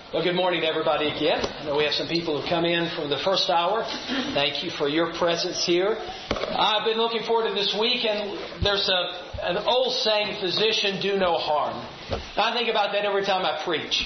Well, good morning to everybody again. I know we have some people who come in from the first hour. Thank you for your presence here. I've been looking forward to this week, and there's an old saying, physician do no harm. I think about that every time I preach.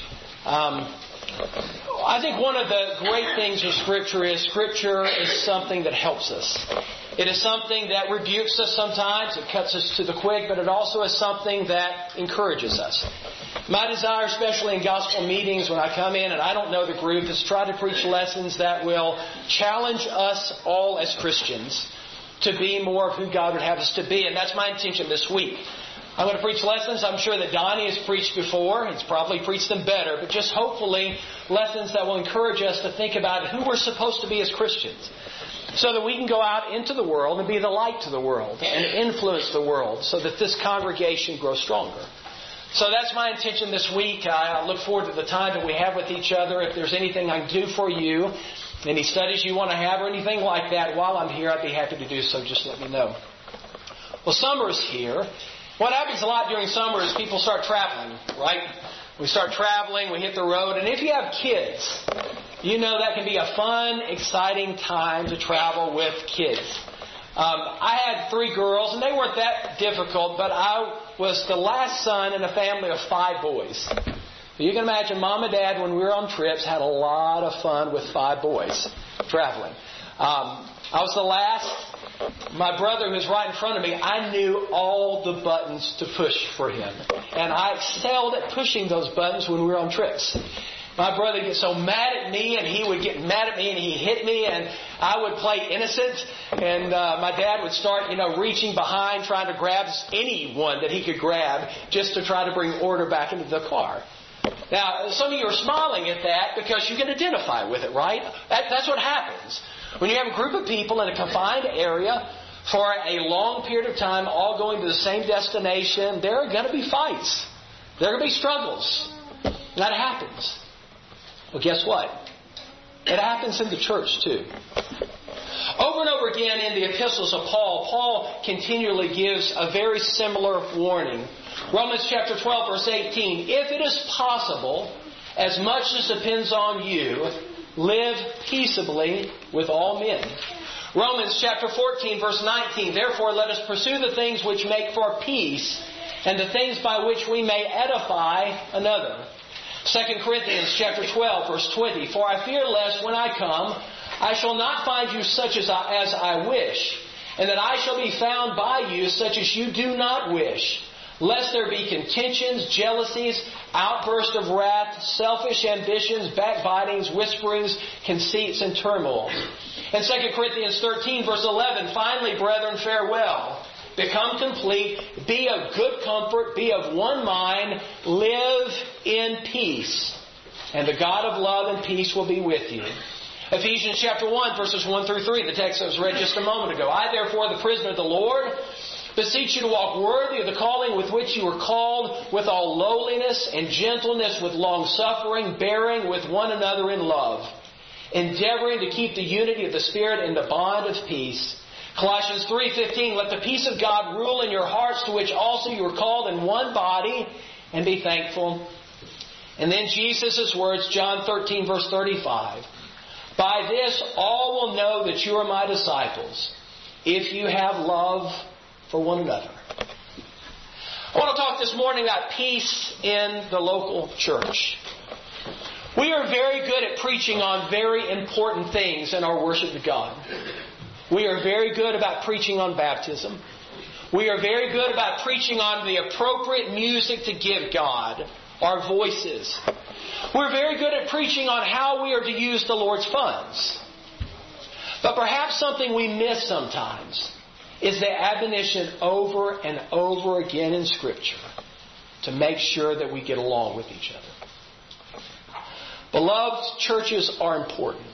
I think one of the great things with Scripture is something that helps us. It is something that rebukes us sometimes. It cuts us to the quick, but it also is something that encourages us. My desire, especially in gospel meetings when I come in and I don't know the group, is to try to preach lessons that will challenge us all as Christians to be more of who God would have us to be. And that's my intention this week. I'm going to preach lessons I'm sure that Donnie has preached before. He's probably preached them better. But just hopefully lessons that will encourage us to think about who we're supposed to be as Christians. So that we can go out into the world and be the light to the world and influence the world so that this congregation grows stronger. So that's my intention this week. I look forward to the time that we have with each other. If there's anything I can do for you, any studies you want to have or anything like that while I'm here, I'd be happy to do so. Just let me know. Well, summer is here. What happens a lot during summer is people start traveling, right? We start traveling, we hit the road, and if you have kids, you know that can be a fun, exciting time to travel with kids. I had 3 girls, and they weren't that difficult, but I was the last son in a family of 5 boys. You can imagine Mom and Dad, when we were on trips, had a lot of fun with 5 boys traveling. I was the last. My brother, who was right in front of me, I knew all the buttons to push for him. And I excelled at pushing those buttons when we were on trips. My brother would get so mad at me, and he would get mad at me, and he'd hit me, and I would play innocent. And my dad would start, reaching behind, trying to grab anyone that he could grab just to try to bring order back into the car. Now, some of you are smiling at that because you can identify with it, right? That's what happens. When you have a group of people in a confined area for a long period of time, all going to the same destination, there are going to be fights. There are going to be struggles. That happens. Well, guess what? It happens in the church too. Over and over again in the epistles of Paul continually gives a very similar warning. Romans chapter 12, verse 18. If it is possible, as much as depends on you, live peaceably with all men. Romans chapter 14, verse 19. Therefore, let us pursue the things which make for peace, and the things by which we may edify another. 2 Corinthians chapter 12, verse 20. For I fear lest when I come, I shall not find you such as I wish, and that I shall be found by you such as you do not wish, lest there be contentions, jealousies, outbursts of wrath, selfish ambitions, backbitings, whisperings, conceits, and turmoil. And 2 Corinthians 13, verse 11, finally, brethren, farewell. Become complete, be of good comfort, be of one mind, live in peace, and the God of love and peace will be with you. Ephesians chapter 1, verses 1 through 3, the text that was read just a moment ago. I, therefore, the prisoner of the Lord, beseech you to walk worthy of the calling with which you were called, with all lowliness and gentleness, with long suffering, bearing with one another in love, endeavoring to keep the unity of the Spirit in the bond of peace. Colossians 3:15, let the peace of God rule in your hearts, to which also you were called in one body, and be thankful. And then Jesus' words, John 13, verse 35. By this all will know that you are my disciples, if you have love for one another. I want to talk this morning about peace in the local church. We are very good at preaching on very important things in our worship to God. We are very good about preaching on baptism. We are very good about preaching on the appropriate music to give God, our voices. We're very good at preaching on how we are to use the Lord's funds. But perhaps something we miss sometimes is the admonition over and over again in Scripture to make sure that we get along with each other. Beloved, churches are important.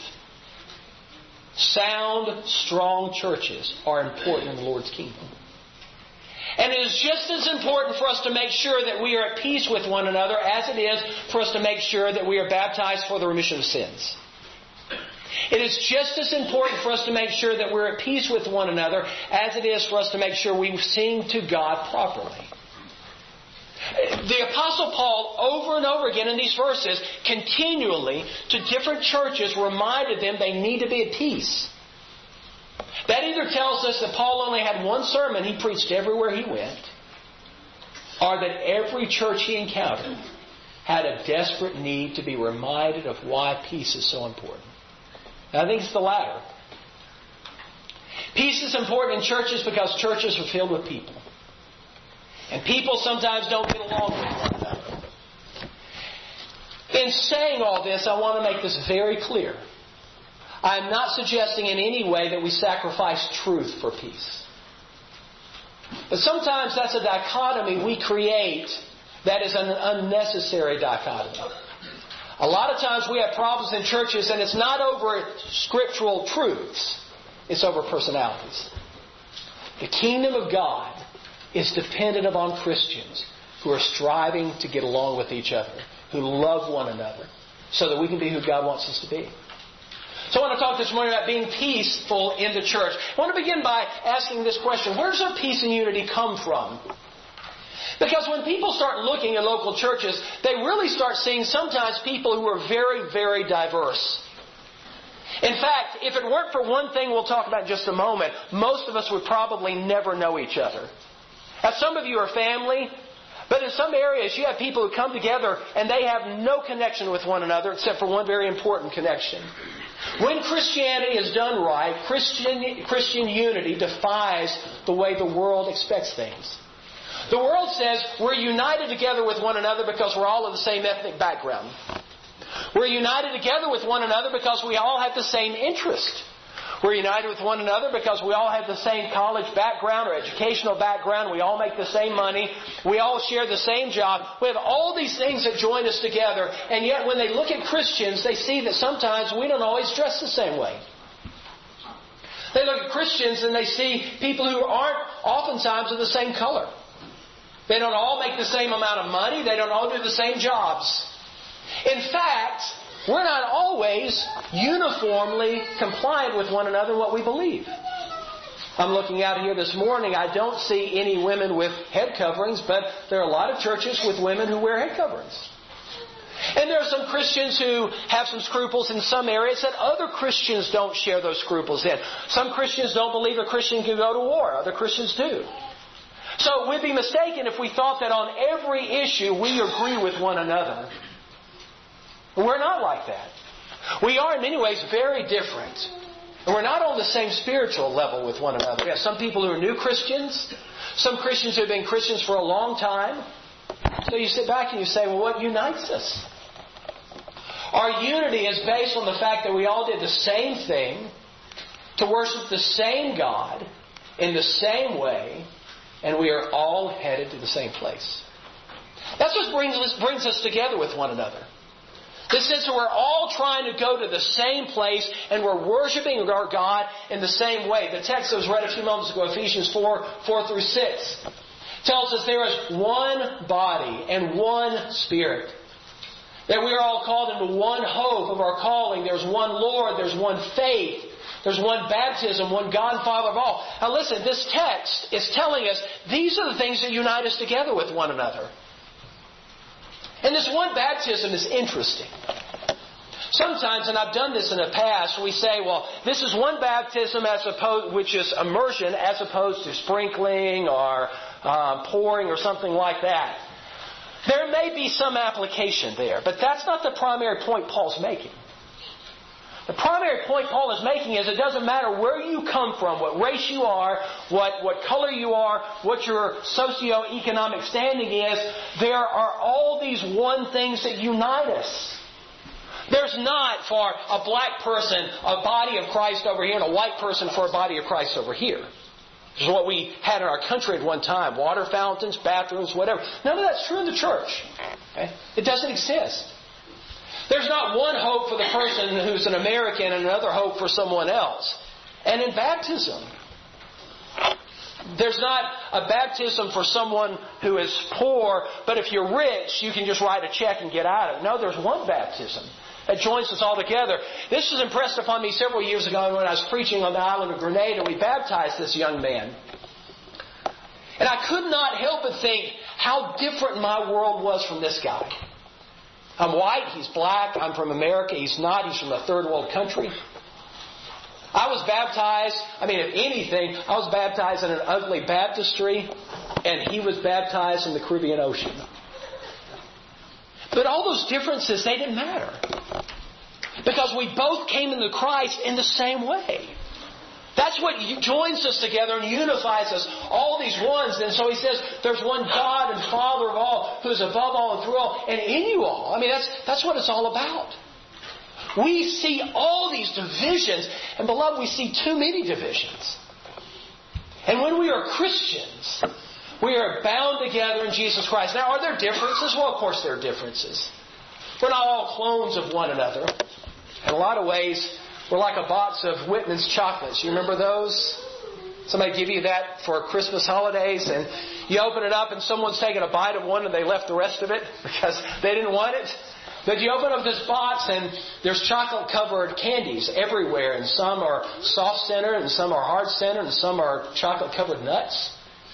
Sound, strong churches are important in the Lord's kingdom. And it is just as important for us to make sure that we are at peace with one another as it is for us to make sure that we are baptized for the remission of sins. It is just as important for us to make sure that we're at peace with one another as it is for us to make sure we sing to God properly. The Apostle Paul, over and over again in these verses, continually to different churches reminded them they need to be at peace. That either tells us that Paul only had one sermon he preached everywhere he went, or that every church he encountered had a desperate need to be reminded of why peace is so important. And I think it's the latter. Peace is important in churches because churches are filled with people. And people sometimes don't get along with one another. In saying all this, I want to make this very clear. I'm not suggesting in any way that we sacrifice truth for peace. But sometimes that's a dichotomy we create that is an unnecessary dichotomy. A lot of times we have problems in churches and it's not over scriptural truths. It's over personalities. The kingdom of God is dependent upon Christians who are striving to get along with each other, who love one another, so that we can be who God wants us to be. So I want to talk this morning about being peaceful in the church. I want to begin by asking this question: where does our peace and unity come from? Because when people start looking at local churches, they really start seeing sometimes people who are very, very diverse. In fact, if it weren't for one thing we'll talk about in just a moment, most of us would probably never know each other. Now, some of you are family, but in some areas you have people who come together and they have no connection with one another except for one very important connection. When Christianity is done right, Christian unity defies the way the world expects things. The world says we're united together with one another because we're all of the same ethnic background. We're united together with one another because we all have the same interest. We're united with one another because we all have the same college background or educational background. We all make the same money. We all share the same job. We have all these things that join us together. And yet when they look at Christians, they see that sometimes we don't always dress the same way. They look at Christians and they see people who aren't oftentimes of the same color. They don't all make the same amount of money. They don't all do the same jobs. In fact, we're not always uniformly compliant with one another in what we believe. I'm looking out here this morning. I don't see any women with head coverings, but there are a lot of churches with women who wear head coverings. And there are some Christians who have some scruples in some areas that other Christians don't share those scruples in. Some Christians don't believe a Christian can go to war. Other Christians do. So we'd be mistaken if we thought that on every issue we agree with one another. We're not like that. We are in many ways very different. And we're not on the same spiritual level with one another. We have some people who are new Christians. Some Christians who have been Christians for a long time. So you sit back and you say, well, what unites us? Our unity is based on the fact that we all did the same thing, to worship the same God in the same way, and we are all headed to the same place. That's what brings us together with one another. This sense that we're all trying to go to the same place and we're worshiping our God in the same way. The text that was read a few moments ago, Ephesians 4:4-6, tells us there is one body and one Spirit. That we are all called into one hope of our calling. There's one Lord, there's one faith, there's one baptism, one God and Father of all. Now listen, this text is telling us these are the things that unite us together with one another. And this one baptism is interesting. Sometimes, and I've done this in the past, we say, well, this is one baptism which is immersion as opposed to sprinkling or pouring or something like that. There may be some application there, but that's not the primary point Paul's making. The primary point Paul is making is it doesn't matter where you come from, what race you are, what color you are, what your socioeconomic standing is. There are all these one things that unite us. There's not for a black person a body of Christ over here and a white person for a body of Christ over here. This is what we had in our country at one time. Water fountains, bathrooms, whatever. None of that's true in the church. Okay? It doesn't exist. There's not one hope for the person who's an American and another hope for someone else. And in baptism, there's not a baptism for someone who is poor, but if you're rich, you can just write a check and get out of it. No, there's one baptism that joins us all together. This was impressed upon me several years ago when I was preaching on the island of Grenada. We baptized this young man. And I could not help but think how different my world was from this guy. I'm white, he's black, I'm from America, he's not, he's from a third world country. I was baptized, if anything, I was baptized in an ugly baptistry, and he was baptized in the Caribbean Ocean. But all those differences, they didn't matter. Because we both came into Christ in the same way. That's what joins us together and unifies us. All these ones. And so he says, there's one God and Father of all, who is above all and through all, and in you all. That's what it's all about. We see all these divisions. And beloved, we see too many divisions. And when we are Christians, we are bound together in Jesus Christ. Now, are there differences? Well, of course there are differences. We're not all clones of one another. In a lot of ways, we're like a box of Whitman's chocolates. You remember those? Somebody give you that for Christmas holidays, and you open it up and someone's taken a bite of one and they left the rest of it because they didn't want it. But you open up this box and there's chocolate-covered candies everywhere, and some are soft-centered and some are hard-centered and some are chocolate-covered nuts.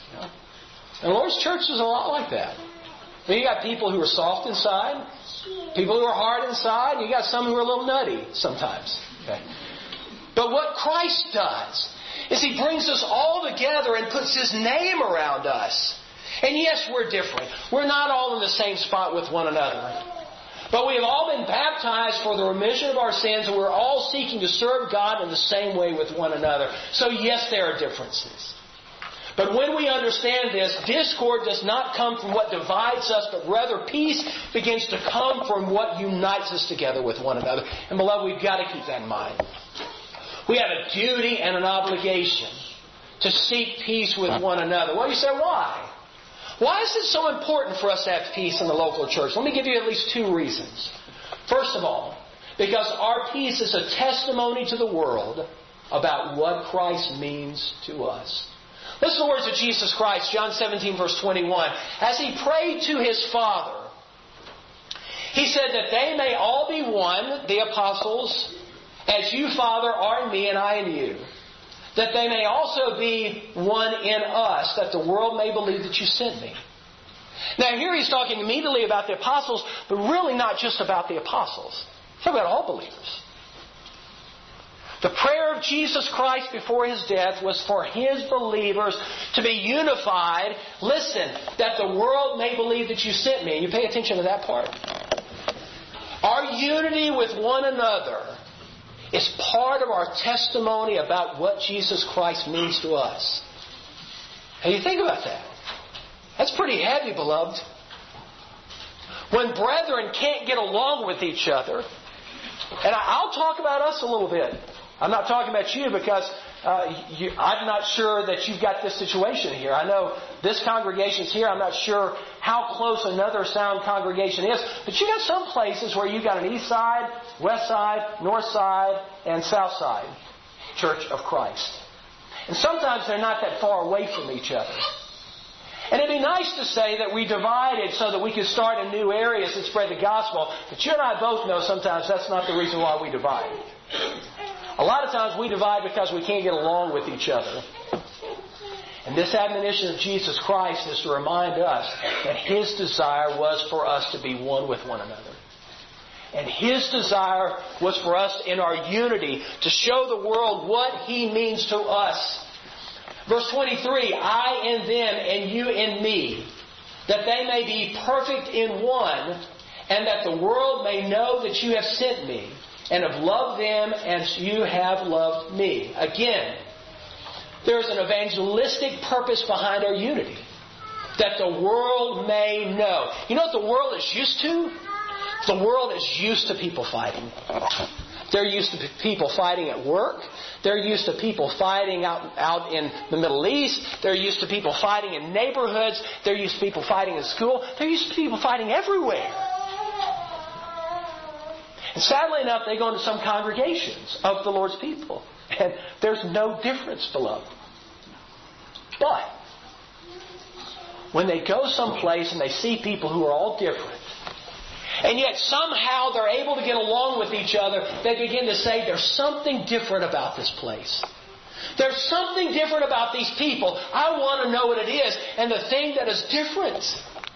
And the Lord's church is a lot like that. You got people who are soft inside, people who are hard inside, and you got some who are a little nutty sometimes. Okay. But what Christ does is He brings us all together and puts His name around us. And yes, we're different. We're not all in the same spot with one another. But we have all been baptized for the remission of our sins, and we're all seeking to serve God in the same way with one another. So yes, there are differences. But when we understand this, discord does not come from what divides us, but rather peace begins to come from what unites us together with one another. And beloved, we've got to keep that in mind. We have a duty and an obligation to seek peace with one another. Well, you say, why? Why is it so important for us to have peace in the local church? Let me give you at least two reasons. First of all, because our peace is a testimony to the world about what Christ means to us. Listen to the words of Jesus Christ, John 17, verse 21. As He prayed to His Father, He said that they may all be one, the apostles, as you, Father, are in me and I in you. That they may also be one in us, that the world may believe that you sent me. Now here He's talking immediately about the apostles, but really not just about the apostles. He's talking about all believers. The prayer of Jesus Christ before His death was for His believers to be unified. Listen, that the world may believe that you sent me. And you pay attention to that part. Our unity with one another is part of our testimony about what Jesus Christ means to us. How do you think about that? That's pretty heavy, beloved. When brethren can't get along with each other, and I'll talk about us a little bit. I'm not talking about you because I'm not sure that you've got this situation here. I know this congregation's here. I'm not sure how close another sound congregation is. But you got some places where you've got an east side, west side, north side, and south side Church of Christ. And sometimes they're not that far away from each other. And it'd be nice to say that we divided so that we could start in new areas and spread the gospel. But you and I both know sometimes that's not the reason why we divide. A lot of times we divide because we can't get along with each other. And this admonition of Jesus Christ is to remind us that His desire was for us to be one with one another. And His desire was for us in our unity to show the world what He means to us. Verse 23, I in them and you in me, that they may be perfect in one, and that the world may know that you have sent me, and have loved them as you have loved me. Again, there's an evangelistic purpose behind our unity. That the world may know. You know what the world is used to? The world is used to people fighting. They're used to people fighting at work. They're used to people fighting out in the Middle East. They're used to people fighting in neighborhoods. They're used to people fighting in school. They're used to people fighting everywhere. And sadly enough, they go into some congregations of the Lord's people. And there's no difference, beloved. But when they go someplace and they see people who are all different, and yet somehow they're able to get along with each other, they begin to say, there's something different about this place. There's something different about these people. I want to know what it is. And the thing that is different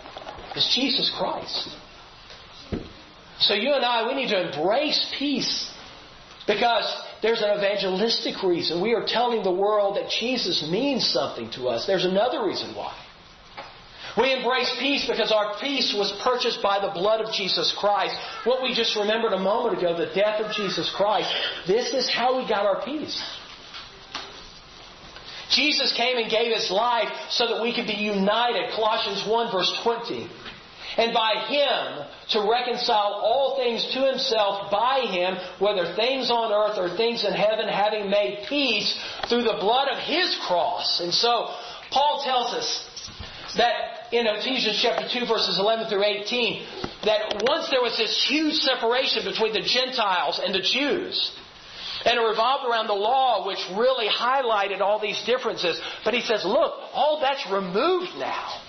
is Jesus Christ. So you and I, we need to embrace peace because there's an evangelistic reason. We are telling the world that Jesus means something to us. There's another reason why. We embrace peace because our peace was purchased by the blood of Jesus Christ. What we just remembered a moment ago, the death of Jesus Christ. This is how we got our peace. Jesus came and gave His life so that we could be united. Colossians 1 verse 20. And by Him to reconcile all things to Himself by Him, whether things on earth or things in heaven, having made peace through the blood of His cross. And so Paul tells us that in Ephesians chapter 2 verses 11 through 18, that once there was this huge separation between the Gentiles and the Jews. And it revolved around the law, which really highlighted all these differences. But he says, look, all that's removed now.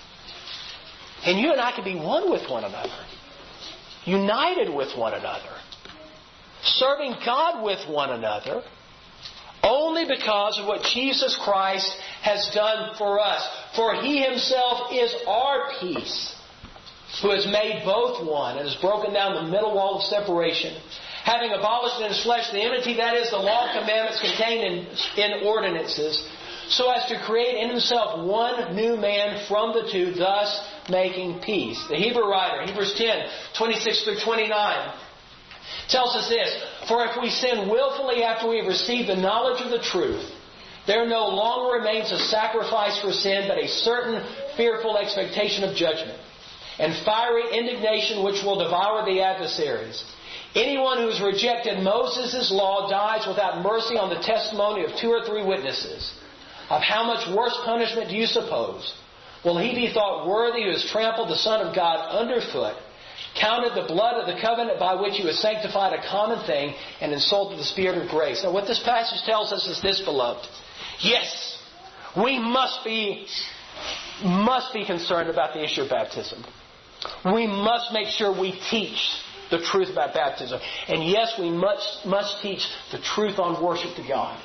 And you and I can be one with one another. United with one another. Serving God with one another. Only because of what Jesus Christ has done for us. For He Himself is our peace, who has made both one and has broken down the middle wall of separation, having abolished in His flesh the enmity, that is, the law of commandments contained in ordinances, so as to create in Himself one new man from the two, thus making peace. The Hebrew writer, Hebrews 10, 26 through 29, tells us this: For if we sin willfully after we have received the knowledge of the truth, there no longer remains a sacrifice for sin, but a certain fearful expectation of judgment, and fiery indignation which will devour the adversaries. Anyone who has rejected Moses' law dies without mercy on the testimony of 2 or 3 witnesses. Of how much worse punishment do you suppose? Will he be thought worthy who has trampled the Son of God underfoot, counted the blood of the covenant by which He was sanctified a common thing, and insulted the Spirit of grace? Now what this passage tells us is this, beloved. Yes, we must be concerned about the issue of baptism. We must make sure we teach the truth about baptism. And yes, we must teach the truth on worship to God.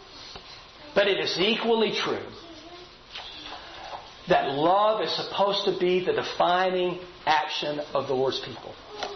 But it is equally true that love is supposed to be the defining action of the Lord's people.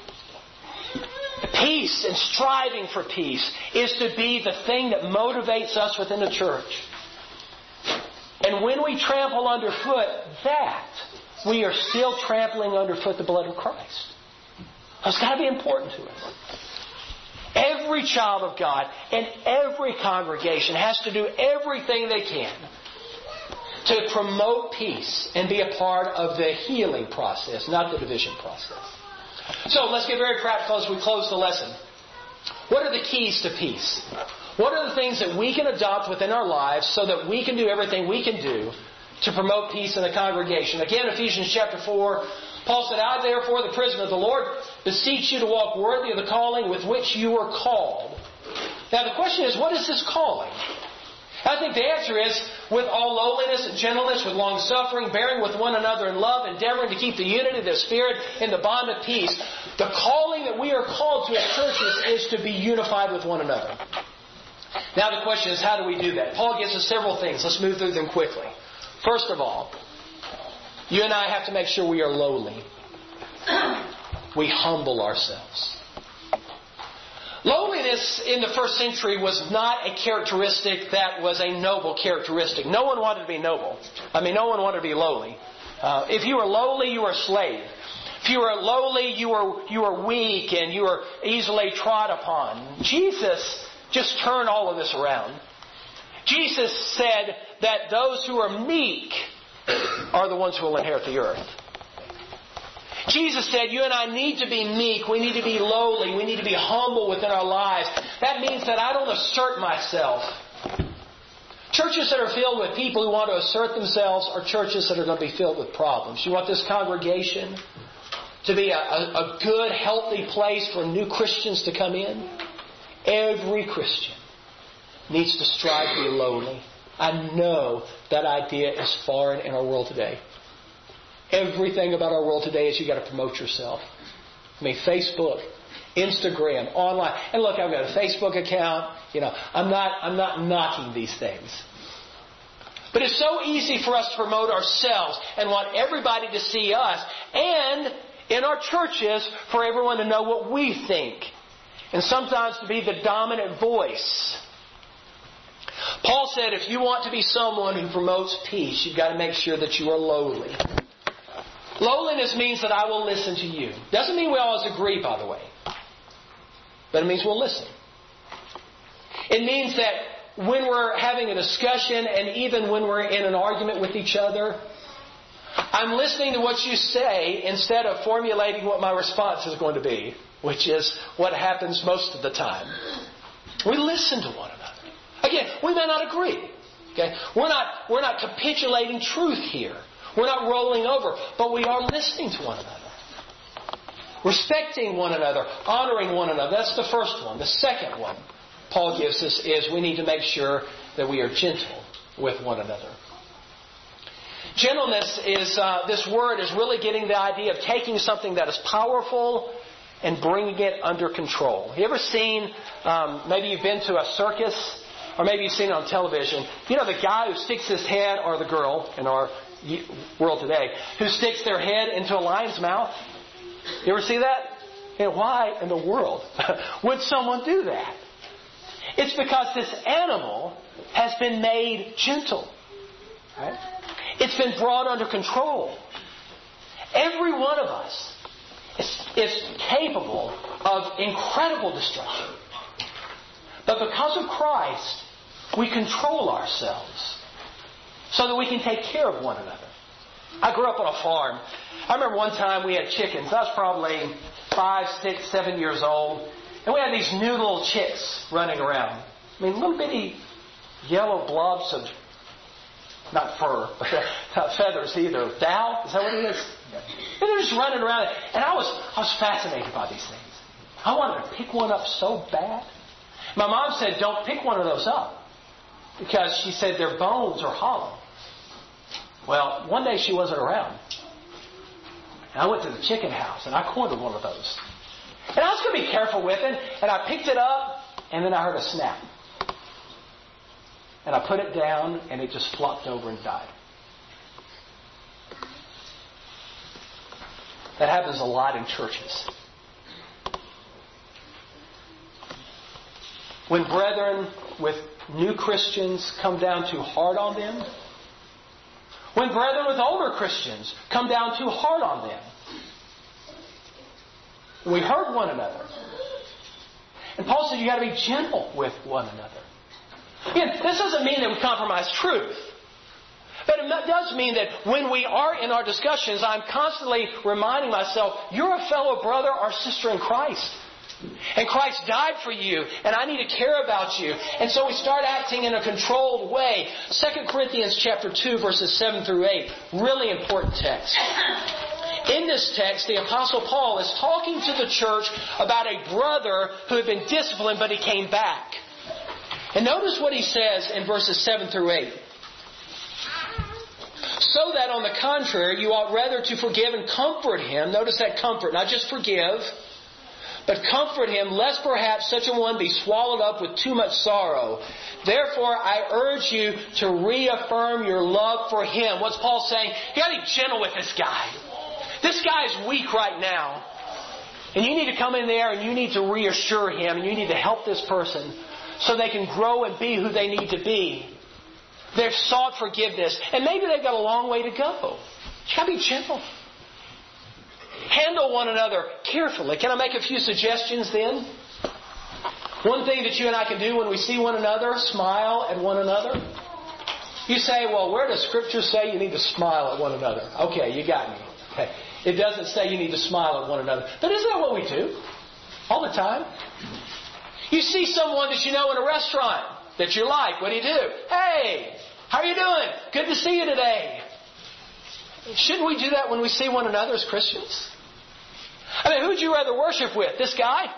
Peace and striving for peace is to be the thing that motivates us within the church. And when we trample underfoot that, we are still trampling underfoot the blood of Christ. It's got to be important to us. Every child of God and every congregation has to do everything they can to promote peace and be a part of the healing process, not the division process. So let's get very practical as we close the lesson. What are the keys to peace? What are the things that we can adopt within our lives so that we can do everything we can do to promote peace in the congregation? Again, Ephesians chapter 4, Paul said, I therefore, the prisoner of the Lord, beseech you to walk worthy of the calling with which you were called. Now the question is, what is this calling? I think the answer is, with all lowliness and gentleness, with long suffering, bearing with one another in love, endeavoring to keep the unity of the Spirit in the bond of peace. The calling that we are called to as churches is to be unified with one another. Now the question is, how do we do that? Paul gives us several things. Let's move through them quickly. First of all, you and I have to make sure we are lowly. We humble ourselves. Lowliness in the first century was not a characteristic that was a noble characteristic. No one wanted to be noble. No one wanted to be lowly. If you were lowly, you were a slave. If you were lowly, you were weak and you were easily trod upon. Jesus just turned all of this around. Jesus said that those who are meek are the ones who will inherit the earth. Jesus said, you and I need to be meek. We need to be lowly. We need to be humble within our lives. That means that I don't assert myself. Churches that are filled with people who want to assert themselves are churches that are going to be filled with problems. You want this congregation to be a good, healthy place for new Christians to come in? Every Christian needs to strive to be lowly. I know that idea is foreign in our world today. Everything about our world today is you got to promote yourself. Facebook, Instagram, online. And look, I've got a Facebook account. I'm not knocking these things. But it's so easy for us to promote ourselves and want everybody to see us, and in our churches for everyone to know what we think, and sometimes to be the dominant voice. Paul said if you want to be someone who promotes peace, you've got to make sure that you are lowly. Lowliness means that I will listen to you. Doesn't mean we always agree, by the way. But it means we'll listen. It means that when we're having a discussion and even when we're in an argument with each other, I'm listening to what you say instead of formulating what my response is going to be, which is what happens most of the time. We listen to one another. Again, we may not agree. Okay? We're not capitulating truth here. We're not rolling over, but we are listening to one another. Respecting one another, honoring one another. That's the first one. The second one Paul gives us is we need to make sure that we are gentle with one another. Gentleness is, this word is really getting the idea of taking something that is powerful and bringing it under control. You ever seen, maybe you've been to a circus, or maybe you've seen it on television. You know the guy who sticks his head, or the girl in our world today, who sticks their head into a lion's mouth? You ever see that? And why in the world would someone do that? It's because this animal has been made gentle. Right? It's been brought under control. Every one of us is capable of incredible destruction. But because of Christ, we control ourselves so that we can take care of one another. I grew up on a farm. I remember one time we had chickens. I was probably 5, 6, 7 years old. And we had these new little chicks running around. I mean, little bitty yellow blobs of, not fur, but not feathers either. Dow? Is that what it is? And they're just running around. And I was fascinated by these things. I wanted to pick one up so bad. My mom said, don't pick one of those up. Because she said their bones are hollow. Well, one day she wasn't around. And I went to the chicken house and I cornered one of those. And I was going to be careful with it. And I picked it up and then I heard a snap. And I put it down and it just flopped over and died. That happens a lot in churches. When brethren with new Christians come down too hard on them. When brethren with older Christians come down too hard on them. We hurt one another. And Paul says you got to be gentle with one another. Again, this doesn't mean that we compromise truth. But it does mean that when we are in our discussions, I'm constantly reminding myself, you're a fellow brother or sister in Christ. And Christ died for you, and I need to care about you. And so we start acting in a controlled way. 2 Corinthians chapter 2, verses 7 through 8. Really important text. In this text, the Apostle Paul is talking to the church about a brother who had been disciplined, but he came back. And notice what he says in verses 7 through 8. So that on the contrary, you ought rather to forgive and comfort him. Notice that comfort, not just forgive, but comfort him, lest perhaps such a one be swallowed up with too much sorrow. Therefore, I urge you to reaffirm your love for him. What's Paul saying? You got to be gentle with this guy. This guy is weak right now. And you need to come in there and you need to reassure him and you need to help this person so they can grow and be who they need to be. They've sought forgiveness. And maybe they've got a long way to go. You got to be gentle. Handle one another carefully. Can I make a few suggestions then? One thing that you and I can do when we see one another, smile at one another. You say, well, where does Scripture say you need to smile at one another? Okay, you got me. Okay. It doesn't say you need to smile at one another. But isn't that what we do? All the time. You see someone that you know in a restaurant that you like. What do you do? Hey, how are you doing? Good to see you today. Shouldn't we do that when we see one another as Christians? I mean, who'd you rather worship with? This guy?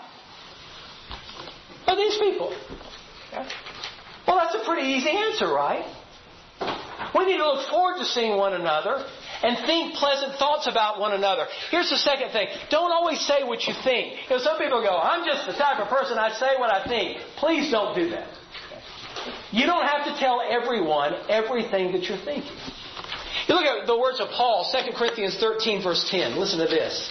Or these people? Okay. Well, that's a pretty easy answer, right? We need to look forward to seeing one another and think pleasant thoughts about one another. Here's the second thing. Don't always say what you think. You know, some people go, I'm just the type of person I say what I think. Please don't do that. Okay. You don't have to tell everyone everything that you're thinking. You look at the words of Paul, 2 Corinthians 13, verse 10. Listen to this.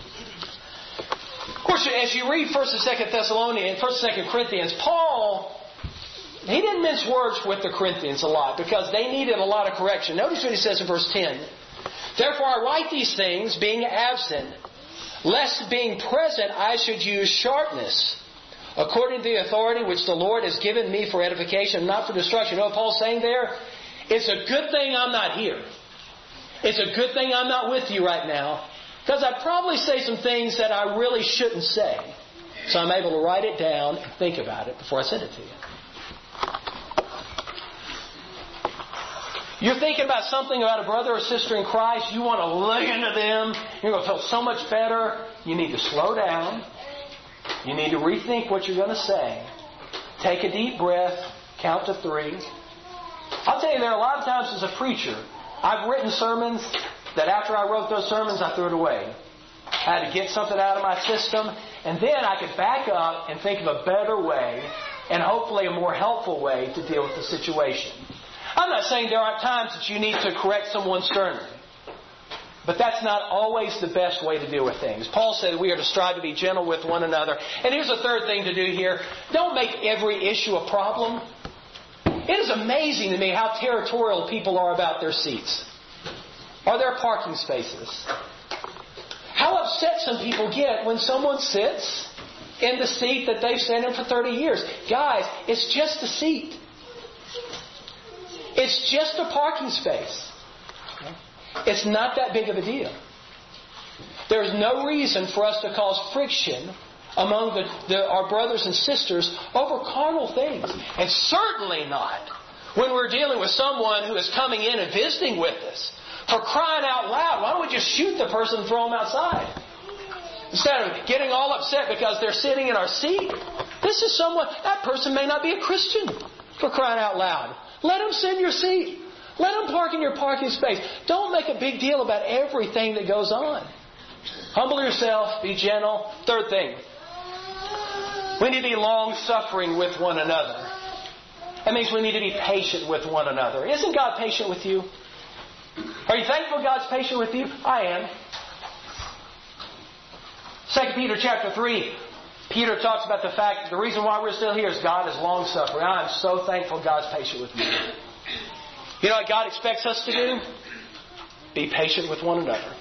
Of course, as you read 1st and 2nd Thessalonians, 1st and 2nd Corinthians, Paul, he didn't mince words with the Corinthians a lot because they needed a lot of correction. Notice what he says in verse 10. Therefore I write these things, being absent, lest being present I should use sharpness, according to the authority which the Lord has given me for edification, not for destruction. You know what Paul's saying there? It's a good thing I'm not here. It's a good thing I'm not with you right now, because I'd probably say some things that I really shouldn't say. So I'm able to write it down and think about it before I send it to you. You're thinking about something about a brother or sister in Christ. You want to lay into them. You're going to feel so much better. You need to slow down. You need to rethink what you're going to say. Take a deep breath. Count to 3. I'll tell you, there are a lot of times as a preacher, I've written sermons that after I wrote those sermons, I threw it away. I had to get something out of my system, and then I could back up and think of a better way and hopefully a more helpful way to deal with the situation. I'm not saying there aren't times that you need to correct someone sternly. But that's not always the best way to deal with things. Paul said we are to strive to be gentle with one another. And here's a third thing to do here. Don't make every issue a problem. It is amazing to me how territorial people are about their seats or their parking spaces. How upset some people get when someone sits in the seat that they've sat in for 30 years. Guys, it's just a seat. It's just a parking space. It's not that big of a deal. There's no reason for us to cause friction among our brothers and sisters over carnal things. And certainly not when we're dealing with someone who is coming in and visiting with us. For crying out loud, why don't we just shoot the person and throw them outside? Instead of getting all upset because they're sitting in our seat. This is someone, that person may not be a Christian, for crying out loud. Let them sit in your seat. Let them park in your parking space. Don't make a big deal about everything that goes on. Humble yourself. Be gentle. Third thing. We need to be long-suffering with one another. That means we need to be patient with one another. Isn't God patient with you? Are you thankful God's patient with you? I am. 2 Peter chapter 3. Peter talks about the fact that the reason why we're still here is God is long-suffering. I'm so thankful God's patient with me. You know what God expects us to do? Be patient with one another.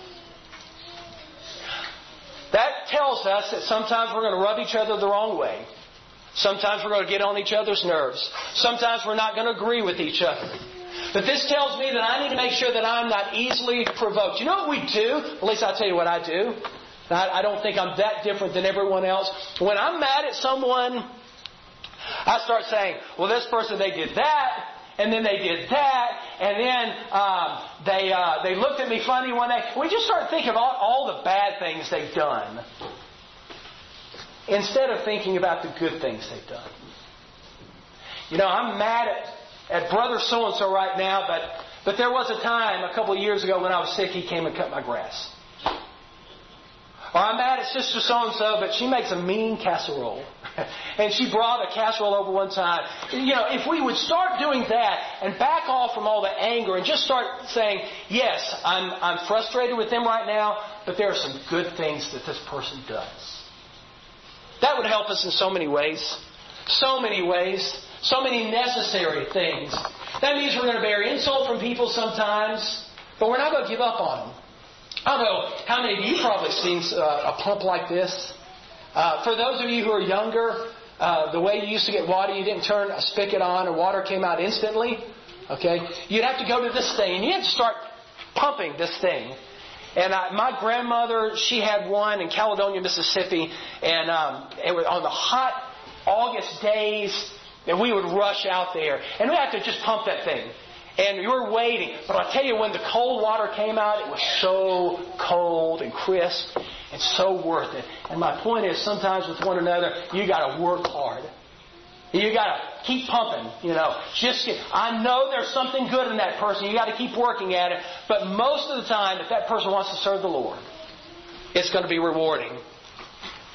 That tells us that sometimes we're going to rub each other the wrong way. Sometimes we're going to get on each other's nerves. Sometimes we're not going to agree with each other. But this tells me that I need to make sure that I'm not easily provoked. You know what we do? At least I'll tell you what I do. I don't think I'm that different than everyone else. When I'm mad at someone, I start saying, well, this person, they did that, and then they did that, and then they looked at me funny one day. We just start thinking about all the bad things they've done instead of thinking about the good things they've done. You know, I'm mad at brother so-and-so right now, but there was a time a couple of years ago when I was sick, he came and cut my grass. Or I'm mad at sister so-and-so, but she makes a mean casserole. And she brought a casserole over one time. You know, if we would start doing that and back off from all the anger and just start saying, yes, I'm frustrated with them right now, but there are some good things that this person does. That would help us in so many ways. So many ways. So many necessary things. That means we're going to bear insult from people sometimes, but we're not going to give up on them. I don't know how many of you probably seen a pump like this. For those of you who are younger, the way you used to get water, you didn't turn a spigot on and water came out instantly. Okay, you'd have to go to this thing and you had to start pumping this thing. And my grandmother, she had one in Caledonia, Mississippi, and it was on the hot August days, and we would rush out there, and we had to just pump that thing. And you were waiting. But I'll tell you, when the cold water came out, it was so cold and crisp and so worth it. And my point is, sometimes with one another, you got to work hard. You got to keep pumping, you know. I know there's something good in that person. You got to keep working at it. But most of the time, if that person wants to serve the Lord, it's going to be rewarding.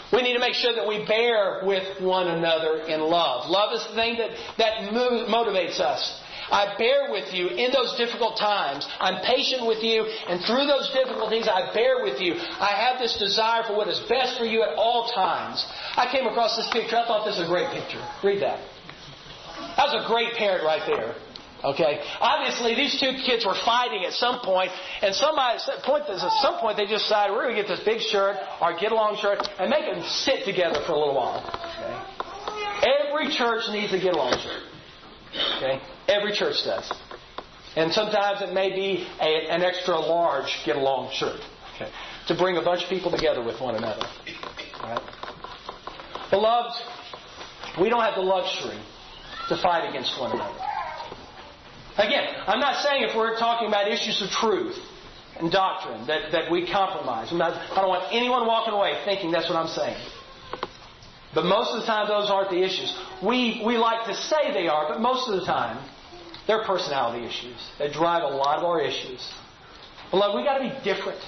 We need to make sure that we bear with one another in love. Love is the thing that motivates us. I bear with you in those difficult times. I'm patient with you, and through those difficulties, I bear with you. I have this desire for what is best for you at all times. I came across this picture. I thought this was a great picture. Read that. That was a great parent right there. Okay. Obviously, these two kids were fighting at some point, and at some point they just decided, we're going to get this big shirt, or get-along shirt, and make them sit together for a little while. Okay. Every church needs a get-along shirt. Okay. Every church does. And sometimes it may be an extra large get-along shirt. Okay. To bring a bunch of people together with one another. All right. Beloved, we don't have the luxury to fight against one another. Again, I'm not saying if we're talking about issues of truth and doctrine that we compromise. I don't want anyone walking away thinking that's what I'm saying. But most of the time, those aren't the issues. We like to say they are, but most of the time, they're personality issues. They drive a lot of our issues. Beloved, we've got to be different.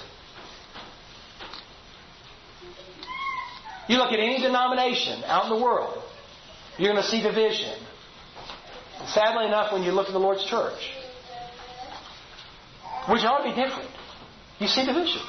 You look at any denomination out in the world, you're going to see division. And sadly enough, when you look at the Lord's church, which ought to be different, you see division.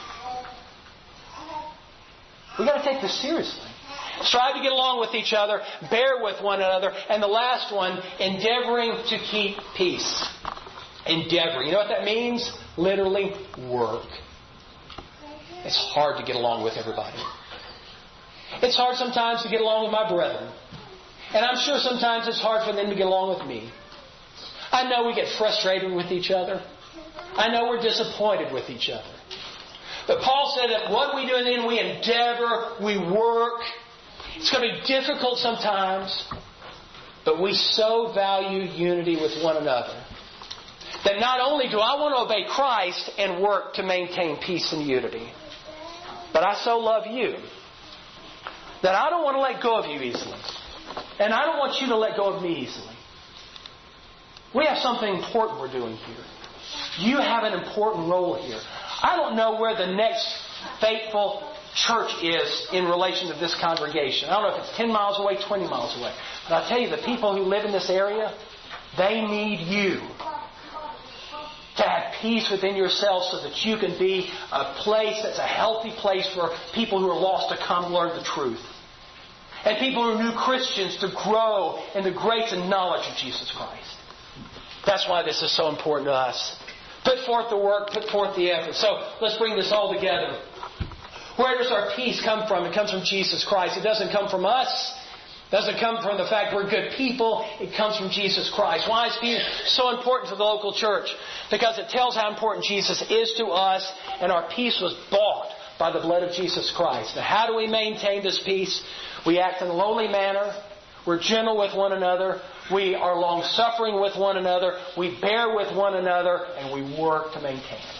We've got to take this seriously. Strive to get along with each other, bear with one another, and the last one, endeavoring to keep peace. Endeavoring. You know what that means? Literally, work. It's hard to get along with everybody. It's hard sometimes to get along with my brethren. And I'm sure sometimes it's hard for them to get along with me. I know we get frustrated with each other. I know we're disappointed with each other. But Paul said that what we do in the end, we endeavor, we work. It's going to be difficult sometimes, but we so value unity with one another that not only do I want to obey Christ and work to maintain peace and unity, but I so love you that I don't want to let go of you easily. And I don't want you to let go of me easily. We have something important we're doing here. You have an important role here. I don't know where the next faithful church is in relation to this congregation. I don't know if it's 10 miles away, 20 miles away. But I'll tell you, the people who live in this area, they need you to have peace within yourself so that you can be a place that's a healthy place for people who are lost to come learn the truth. And people who are new Christians to grow in the grace and knowledge of Jesus Christ. That's why this is so important to us. Put forth the work, put forth the effort. So let's bring this all together. Where does our peace come from? It comes from Jesus Christ. It doesn't come from us. It doesn't come from the fact we're good people. It comes from Jesus Christ. Why is peace so important to the local church? Because it tells how important Jesus is to us, and our peace was bought by the blood of Jesus Christ. Now, how do we maintain this peace? We act in a lowly manner. We're gentle with one another. We are long-suffering with one another. We bear with one another, and we work to maintain it.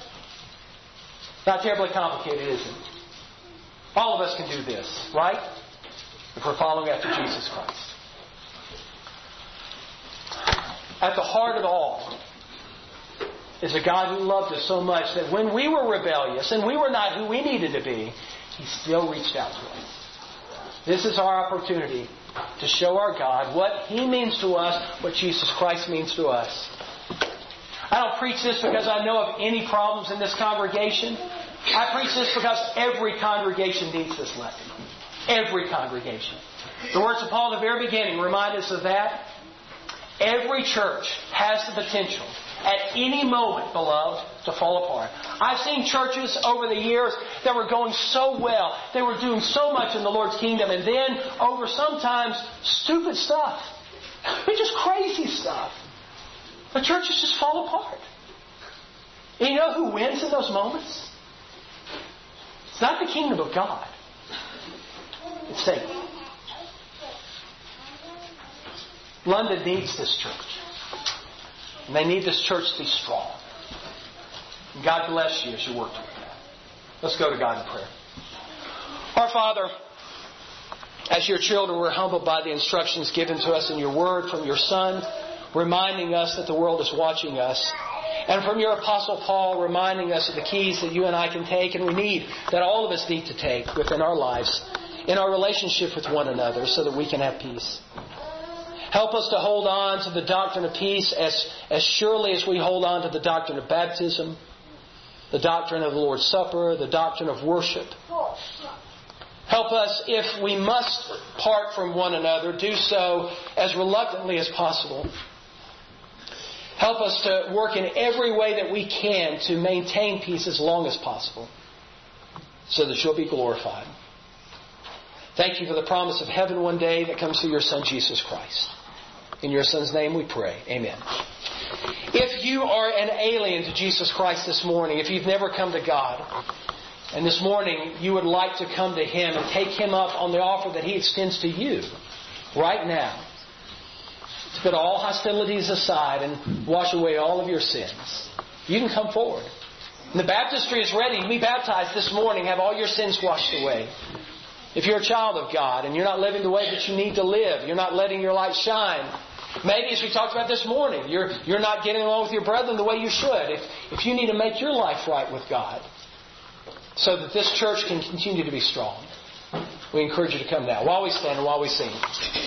Not terribly complicated, is it? All of us can do this, right? If we're following after Jesus Christ. At the heart of it all is a God who loved us so much that when we were rebellious and we were not who we needed to be, He still reached out to us. This is our opportunity to show our God what He means to us, what Jesus Christ means to us. I don't preach this because I know of any problems in this congregation. I preach this because every congregation needs this lesson. Every congregation. The words of Paul at the very beginning remind us of that. Every church has the potential at any moment, beloved, to fall apart. I've seen churches over the years that were going so well. They were doing so much in the Lord's kingdom. And then over sometimes stupid stuff. Just crazy stuff. The churches just fall apart. And you know who wins in those moments? It's not the kingdom of God. It's Satan. London needs this church. And they need this church to be strong. And God bless you as you work toward that. Let's go to God in prayer. Our Father, as your children, we're humbled by the instructions given to us in your word from your Son, reminding us that the world is watching us. And from your Apostle Paul, reminding us of the keys that you and I can take and we need, that all of us need to take within our lives in our relationship with one another so that we can have peace. Help us to hold on to the doctrine of peace as surely as we hold on to the doctrine of baptism, the doctrine of the Lord's Supper, the doctrine of worship. Help us, if we must part from one another, do so as reluctantly as possible. Help us to work in every way that we can to maintain peace as long as possible, so that you'll be glorified. Thank you for the promise of heaven one day that comes through your Son, Jesus Christ. In your Son's name we pray. Amen. If you are an alien to Jesus Christ this morning, if you've never come to God, and this morning you would like to come to Him and take Him up on the offer that He extends to you right now, to put all hostilities aside and wash away all of your sins, you can come forward. And the baptistry is ready. You be baptized this morning, have all your sins washed away. If you're a child of God and you're not living the way that you need to live, you're not letting your light shine, maybe as we talked about this morning, you're not getting along with your brethren the way you should. If you need to make your life right with God so that this church can continue to be strong, we encourage you to come now while we stand and while we sing.